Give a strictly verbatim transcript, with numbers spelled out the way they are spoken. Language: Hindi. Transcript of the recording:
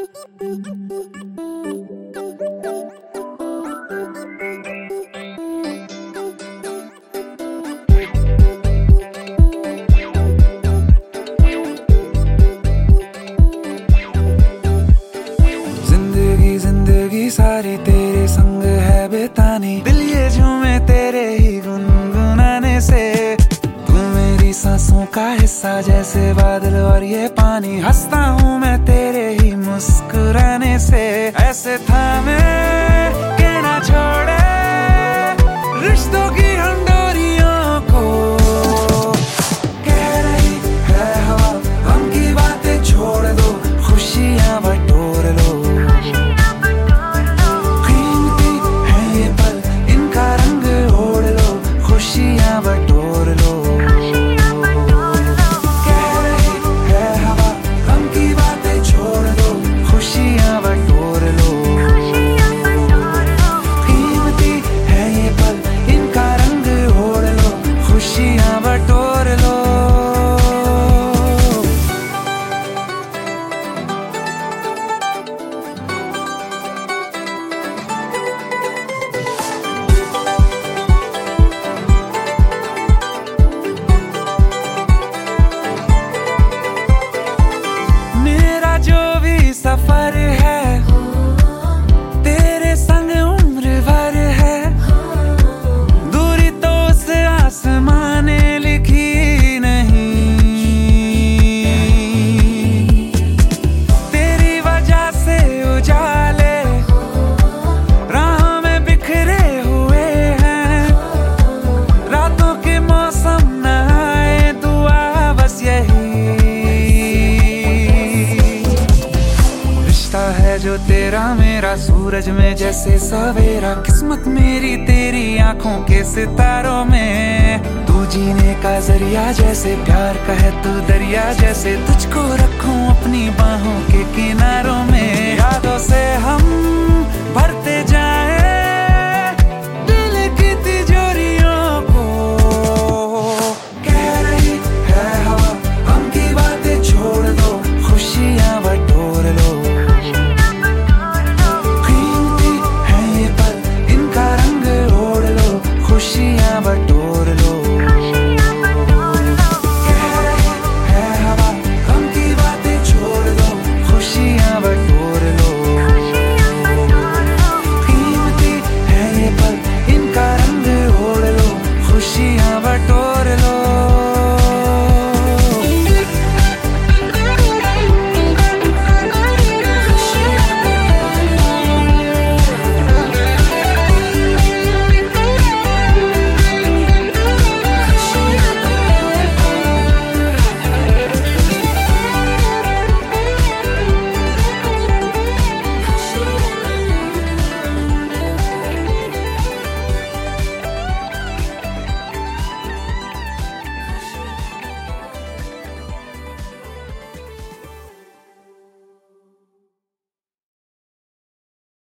जिंदगी जिंदगी सारी तेरे संग है बेतानी, दिल ये झूमे तेरे ही गुनगुनाने से। तू मेरी सांसों का हिस्सा जैसे बादल और ये पानी, हंसता हूँ मैं तेरे ही मुस्कुराने से। ऐसे थामे के ना छोड़े रिश्तों की हम डोरियों को, कह रही है हवा गम की बातें छोड़ दो, खुशियाँ बटोर लो। कीमती है ये पल, इनका रंग ओढ़ लो, खुशियाँ बटोर लो। कह रही है हवा गम की बातें छोड़ दो, खुशियाँ बटोर लो। कीमती है ये पल, इनका रंग ओढ़ लो, खुशियाँ बटोर लो। मेरा जो भी सफर है तेरे संग उम्र भर है, दूरी तो उस आसमां ने लिखी नहीं। तेरी वजह से उजाले राह में बिखरे हुए हैं, रातों के मौसम न आए, दुआ बस यही। रिश्ता है जो तेरा मेरा, सूरज में जैसे सवेरा, किस्मत मेरी तेरी आंखों के सितारों में। तू जीने का जरिया जैसे, प्यार का है तू दरिया जैसे, तुझको रखूं अपनी बाहों के किनारों में।